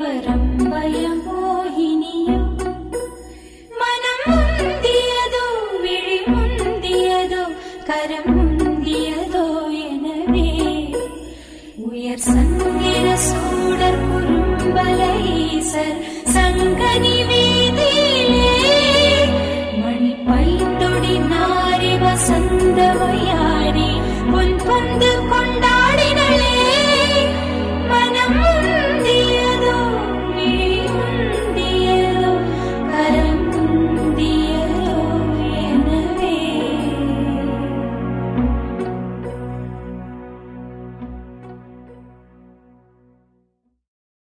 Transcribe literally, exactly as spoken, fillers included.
தேவரம்பயமோகினியோ மனம் முந்தியதோ விழி முந்தியதோ கரம் முந்தியதோ எனவே உயர் சந்திர சூடர் குறும்பலை ஈசர்